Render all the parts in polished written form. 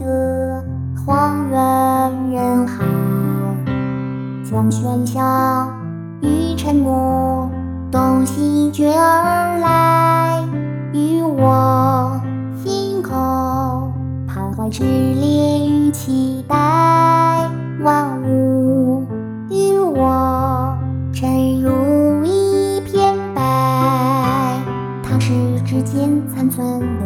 的花园人海，将喧嚣与沉默都席卷而来，与我心口徘徊炽烈与期待，万物与我沉入一片白，它是指尖残存的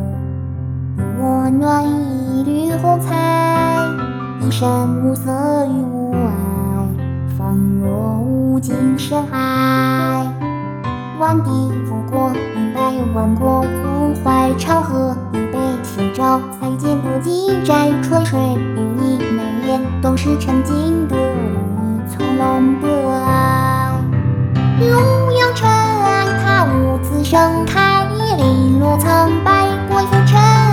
温暖一缕红彩，一山暮色与无碍，仿若无尽深海。万地复过，明白万国足怀，长河一杯夕照，才见得几载春水与你眉眼，都是曾经的你从容的爱。如扬尘埃，它兀自盛开，零落苍白，归复尘